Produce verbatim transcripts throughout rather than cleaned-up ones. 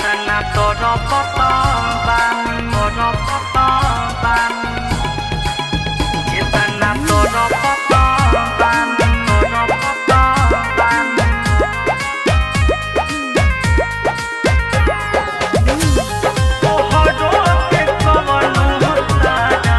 Jeतना तोरो पतंगबान तोरो पतंगबान Jeतना तोरो पतंगबान तोरो पतंगबान तोहरो के कवनो तारा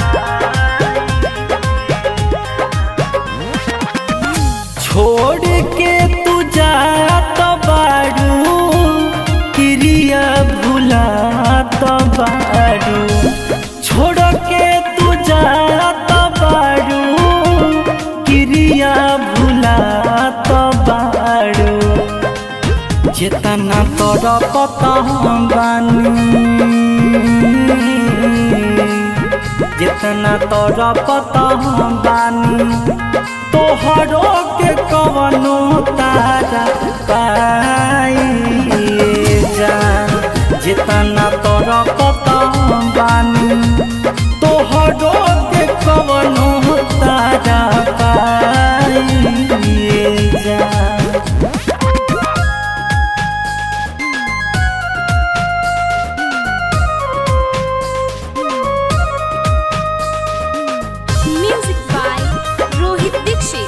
छोड़ के तू जात बारू क्रिया भुलात बारू छोड़ के तू जात बारू क्रिया भुलात बारू जेतना तोर पतंगबानी जेतना तोर पतंगबानी तोहरो के कवनो तारा पाइए जान जेतना तोर पतंगबानी तोहरो के कवनो तारा पाइए जान Music by Rohit Dixit.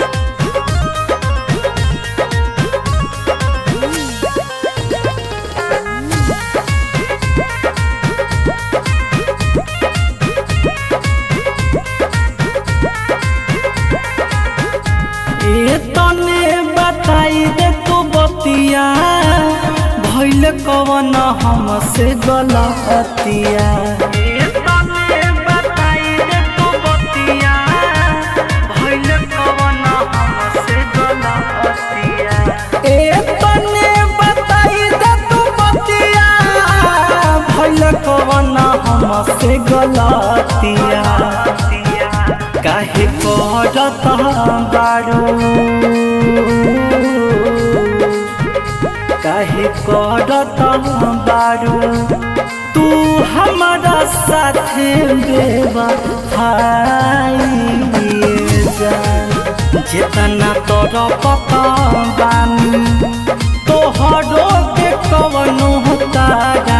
ए तने बताई दे तू बतिया भइल कवन हमसे गलतिया ए तने बताई दे तू बतिया भइल कवन हमसे गलतिया ए तने बताई दे तू बतिया भइल कवन हमसे गलतिया काहे करत बारू काहे करत बारू तू हमारा साथे बेवफाई जान जेतना तोर पतंगबानी तोहरो के कवनो तारा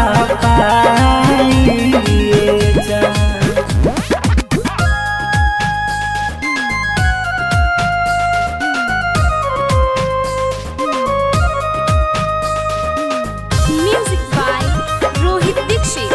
पाइए जान Music by Rohit Dixit.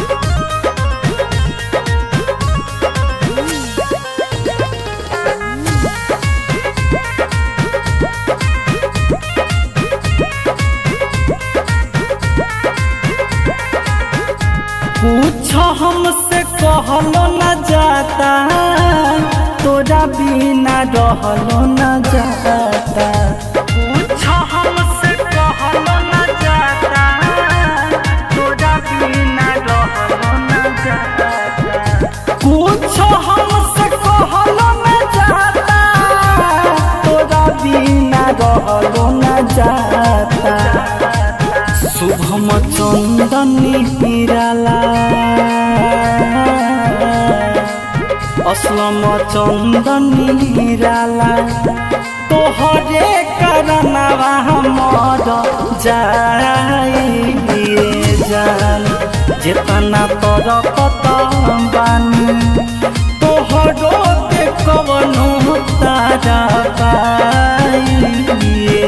कुछ हमसे कहलो न जाता तोरा बिना रहलो न जाता कुछ हमसे कहलो न जाता तोरा बिना रहलो न जाता कुछ हमसे कहलो न जाता तोरा बिना रहलो न जाता शुभम चंदनी हिराला असलम चंदनी हिराला तोहरे करनवा मर जाइए जान जेतना तोर पतंगबानी तोहरो के कवनो तारा पाइए